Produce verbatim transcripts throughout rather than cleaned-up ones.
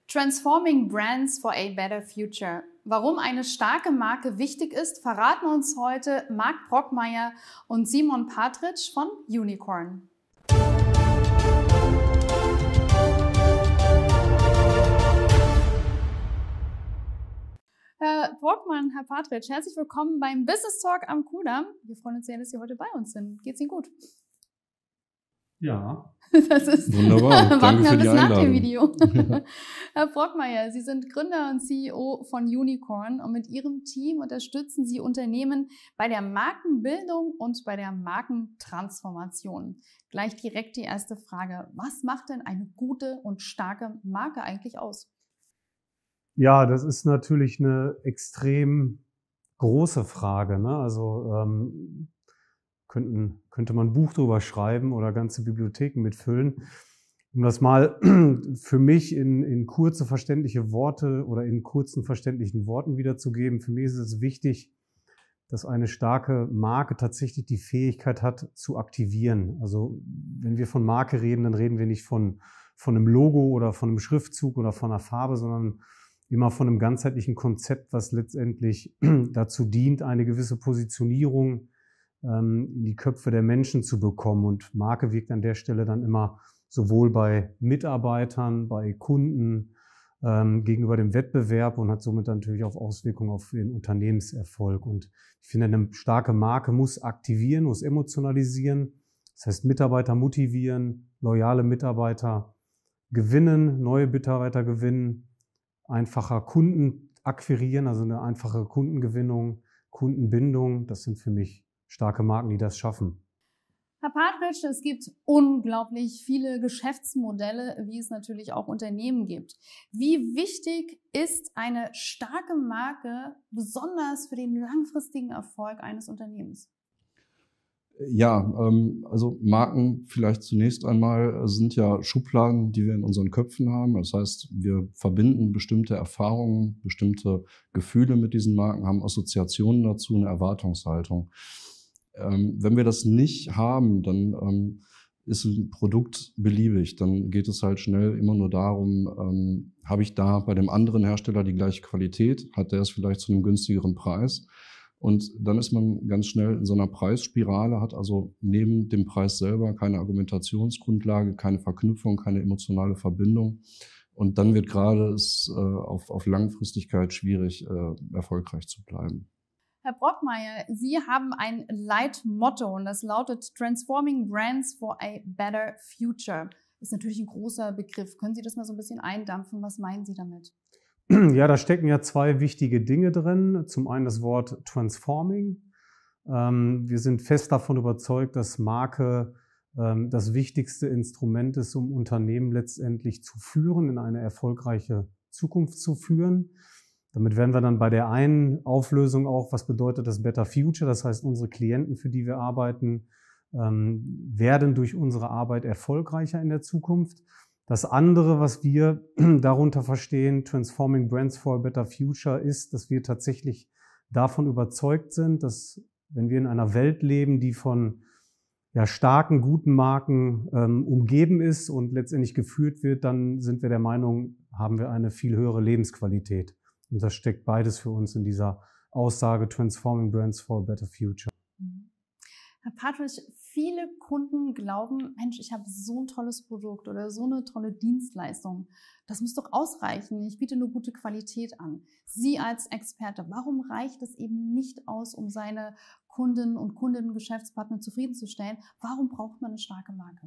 Transforming Brands for a Better Future. Warum eine starke Marke wichtig ist, verraten uns heute Marc Brockmeier und Simon Partridge von Unicorn. Herr Brockmann, Herr Partridge, herzlich willkommen beim Business Talk am Kudamm. Wir freuen uns sehr, dass Sie heute bei uns sind. Geht's Ihnen gut? Ja. Das ist wunderbar. Danke für die Einladung. Nach dem Video. Herr Brockmeier, Sie sind Gründer und C E O von Unicorn und mit Ihrem Team unterstützen Sie Unternehmen bei der Markenbildung und bei der Markentransformation. Gleich direkt die erste Frage. Was macht denn eine gute und starke Marke eigentlich aus? Ja, das ist natürlich eine extrem große Frage, ne? Also ähm, könnten, könnte man ein Buch drüber schreiben oder ganze Bibliotheken mitfüllen. Um das mal für mich in, in kurze, verständliche Worte oder in kurzen, verständlichen Worten wiederzugeben. Für mich ist es wichtig, dass eine starke Marke tatsächlich die Fähigkeit hat, zu aktivieren. Also wenn wir von Marke reden, dann reden wir nicht von, von einem Logo oder von einem Schriftzug oder von einer Farbe, sondern immer von einem ganzheitlichen Konzept, was letztendlich dazu dient, eine gewisse Positionierung ähm, in die Köpfe der Menschen zu bekommen. Und Marke wirkt an der Stelle dann immer sowohl bei Mitarbeitern, bei Kunden, ähm, gegenüber dem Wettbewerb und hat somit natürlich auch Auswirkungen auf den Unternehmenserfolg. Und ich finde, eine starke Marke muss aktivieren, muss emotionalisieren. Das heißt, Mitarbeiter motivieren, loyale Mitarbeiter gewinnen, neue Mitarbeiter gewinnen, einfacher Kunden akquirieren, also eine einfache Kundengewinnung, Kundenbindung. Das sind für mich starke Marken, die das schaffen. Herr Partridge, es gibt unglaublich viele Geschäftsmodelle, wie es natürlich auch Unternehmen gibt. Wie wichtig ist eine starke Marke besonders für den langfristigen Erfolg eines Unternehmens? Ja, ähm, also Marken vielleicht zunächst einmal sind ja Schubladen, die wir in unseren Köpfen haben. Das heißt, wir verbinden bestimmte Erfahrungen, bestimmte Gefühle mit diesen Marken, haben Assoziationen dazu, eine Erwartungshaltung. Ähm, wenn wir das nicht haben, dann ähm, ist ein Produkt beliebig. Dann geht es halt schnell immer nur darum, ähm, habe ich da bei dem anderen Hersteller die gleiche Qualität? Hat der es vielleicht zu einem günstigeren Preis? Und dann ist man ganz schnell in so einer Preisspirale, hat also neben dem Preis selber keine Argumentationsgrundlage, keine Verknüpfung, keine emotionale Verbindung. Und dann wird gerade es äh, auf, auf Langfristigkeit schwierig, äh, erfolgreich zu bleiben. Herr Brockmeier, Sie haben ein Leitmotto und das lautet Transforming Brands for a Better Future. Das ist natürlich ein großer Begriff. Können Sie das mal so ein bisschen eindampfen? Was meinen Sie damit? Ja, da stecken ja zwei wichtige Dinge drin. Zum einen das Wort Transforming. Wir sind fest davon überzeugt, dass Marke das wichtigste Instrument ist, um Unternehmen letztendlich zu führen, in eine erfolgreiche Zukunft zu führen. Damit wären wir dann bei der einen Auflösung auch, was bedeutet das Better Future? Das heißt, unsere Klienten, für die wir arbeiten, werden durch unsere Arbeit erfolgreicher in der Zukunft. Das andere, was wir darunter verstehen, Transforming Brands for a Better Future, ist, dass wir tatsächlich davon überzeugt sind, dass wenn wir in einer Welt leben, die von ja, starken, guten Marken ähm, umgeben ist und letztendlich geführt wird, dann sind wir der Meinung, haben wir eine viel höhere Lebensqualität. Und das steckt beides für uns in dieser Aussage Transforming Brands for a Better Future. Herr Partridge, viele Kunden glauben, Mensch, ich habe so ein tolles Produkt oder so eine tolle Dienstleistung. Das muss doch ausreichen. Ich biete nur gute Qualität an. Sie als Experte, warum reicht es eben nicht aus, um seine Kunden und Kundinnen, Geschäftspartner zufriedenzustellen? Warum braucht man eine starke Marke?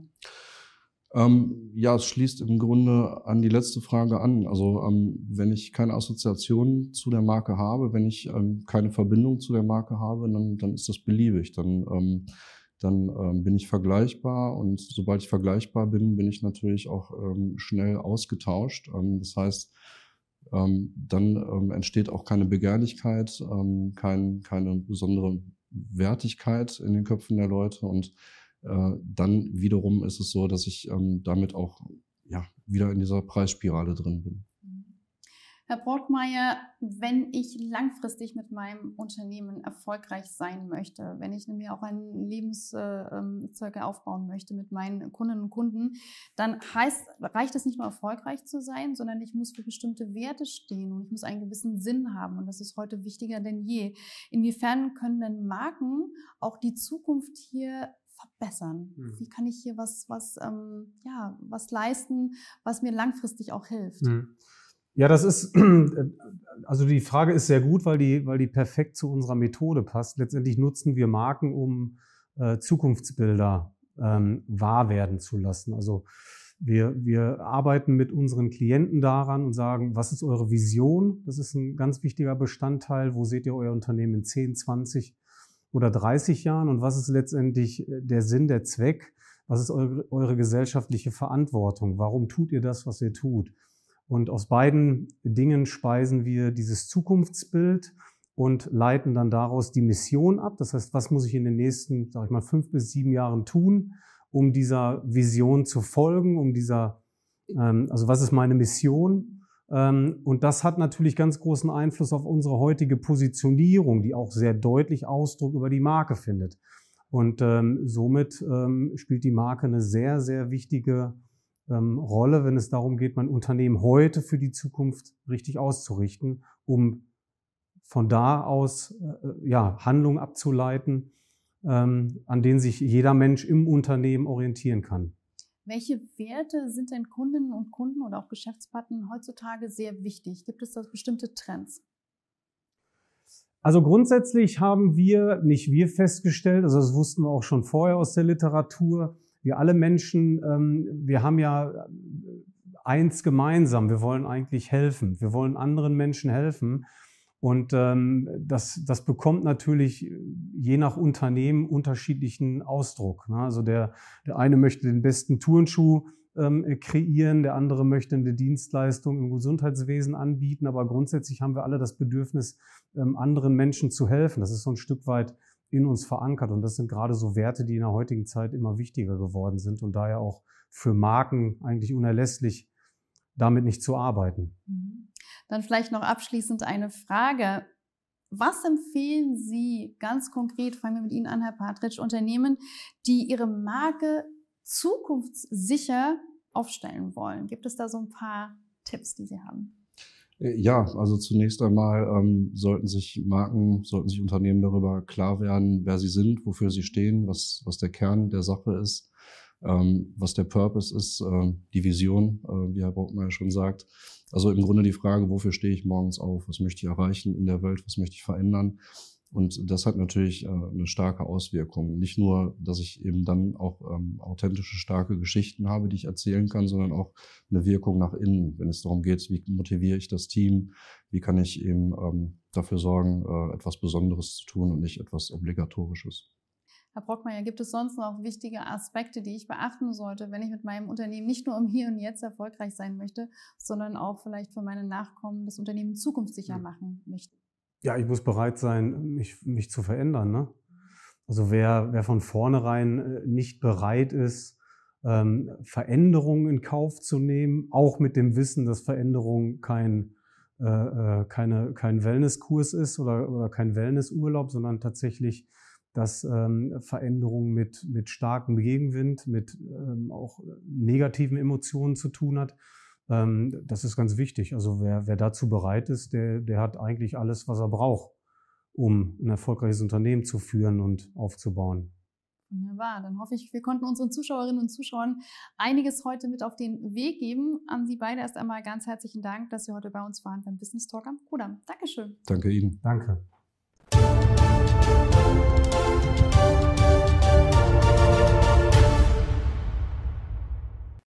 Ähm, ja, es schließt im Grunde an die letzte Frage an. Also ähm, wenn ich keine Assoziation zu der Marke habe, wenn ich ähm, keine Verbindung zu der Marke habe, dann, dann ist das beliebig. Dann, ähm, dann ähm, bin ich vergleichbar und sobald ich vergleichbar bin, bin ich natürlich auch ähm, schnell ausgetauscht. Ähm, das heißt, ähm, dann ähm, entsteht auch keine Begehrlichkeit, ähm, kein, keine besondere Wertigkeit in den Köpfen der Leute und dann wiederum ist es so, dass ich ähm, damit auch ja, wieder in dieser Preisspirale drin bin. Herr Brockmeier, wenn ich langfristig mit meinem Unternehmen erfolgreich sein möchte, wenn ich mir auch einen Lebenszirkel aufbauen möchte mit meinen Kundinnen und Kunden, dann heißt, reicht es nicht nur erfolgreich zu sein, sondern ich muss für bestimmte Werte stehen und ich muss einen gewissen Sinn haben. Und das ist heute wichtiger denn je. Inwiefern können denn Marken auch die Zukunft hier verbessern? Mhm. Wie kann ich hier was, was, ähm, ja, was leisten, was mir langfristig auch hilft? Mhm. Ja, das ist, also die Frage ist sehr gut, weil die, weil die perfekt zu unserer Methode passt. Letztendlich nutzen wir Marken, um äh, Zukunftsbilder ähm, wahr werden zu lassen. Also wir, wir arbeiten mit unseren Klienten daran und sagen, was ist eure Vision? Das ist ein ganz wichtiger Bestandteil. Wo seht ihr euer Unternehmen in zehn, zwanzig oder dreißig Jahren? Und was ist letztendlich der Sinn, der Zweck? Was ist eure, eure gesellschaftliche Verantwortung? Warum tut ihr das, was ihr tut? Und aus beiden Dingen speisen wir dieses Zukunftsbild und leiten dann daraus die Mission ab. Das heißt, was muss ich in den nächsten, sag ich mal, fünf bis sieben Jahren tun, um dieser Vision zu folgen, um dieser, ähm, also was ist meine Mission? Ähm, und das hat natürlich ganz großen Einfluss auf unsere heutige Positionierung, die auch sehr deutlich Ausdruck über die Marke findet. Und ähm, somit ähm, spielt die Marke eine sehr, sehr wichtige Rolle, wenn es darum geht, mein Unternehmen heute für die Zukunft richtig auszurichten, um von da aus äh, ja, Handlungen abzuleiten, ähm, an denen sich jeder Mensch im Unternehmen orientieren kann. Welche Werte sind denn Kundinnen und Kunden oder auch Geschäftspartnern heutzutage sehr wichtig? Gibt es da bestimmte Trends? Also grundsätzlich haben wir, nicht wir festgestellt, also das wussten wir auch schon vorher aus der Literatur, wir alle Menschen, ähm, wir haben ja eins gemeinsam, wir wollen eigentlich helfen, wir wollen anderen Menschen helfen und ähm, das, das bekommt natürlich je nach Unternehmen unterschiedlichen Ausdruck. Ne? Also der, der eine möchte den besten Turnschuh ähm, kreieren, der andere möchte eine Dienstleistung im Gesundheitswesen anbieten, aber grundsätzlich haben wir alle das Bedürfnis, ähm, anderen Menschen zu helfen. Das ist so ein Stück weit in uns verankert. Und das sind gerade so Werte, die in der heutigen Zeit immer wichtiger geworden sind und daher auch für Marken eigentlich unerlässlich, damit nicht zu arbeiten. Dann vielleicht noch abschließend eine Frage. Was empfehlen Sie ganz konkret, fangen wir mit Ihnen an, Herr Partritsch, Unternehmen, die ihre Marke zukunftssicher aufstellen wollen? Gibt es da so ein paar Tipps, die Sie haben? Ja, also zunächst einmal ähm, sollten sich Marken, sollten sich Unternehmen darüber klar werden, wer sie sind, wofür sie stehen, was, was der Kern der Sache ist, ähm, was der Purpose ist, äh, die Vision, äh, wie Herr Brockmeier schon sagt. Also im Grunde die Frage, wofür stehe ich morgens auf, was möchte ich erreichen in der Welt, was möchte ich verändern. Und das hat natürlich äh, eine starke Auswirkung. Nicht nur, dass ich eben dann auch ähm, authentische, starke Geschichten habe, die ich erzählen kann, sondern auch eine Wirkung nach innen, wenn es darum geht, wie motiviere ich das Team, wie kann ich eben ähm, dafür sorgen, äh, etwas Besonderes zu tun und nicht etwas Obligatorisches. Herr Brockmeier, gibt es sonst noch wichtige Aspekte, die ich beachten sollte, wenn ich mit meinem Unternehmen nicht nur im Hier und Jetzt erfolgreich sein möchte, sondern auch vielleicht für meine Nachkommen das Unternehmen zukunftssicher machen möchte? Ja, ich muss bereit sein, mich, mich zu verändern. Ne? Also wer, wer von vornherein nicht bereit ist, ähm, Veränderungen in Kauf zu nehmen, auch mit dem Wissen, dass Veränderung kein, äh, keine, kein Wellnesskurs ist oder, oder kein Wellnessurlaub, sondern tatsächlich, dass ähm, Veränderung mit, mit starkem Gegenwind, mit ähm, auch negativen Emotionen zu tun hat. Das ist ganz wichtig. Also wer, wer dazu bereit ist, der, der hat eigentlich alles, was er braucht, um ein erfolgreiches Unternehmen zu führen und aufzubauen. Wunderbar. Dann hoffe ich, wir konnten unseren Zuschauerinnen und Zuschauern einiges heute mit auf den Weg geben. An Sie beide erst einmal ganz herzlichen Dank, dass Sie heute bei uns waren beim Business Talk am Kudamm. Dankeschön. Danke Ihnen. Danke.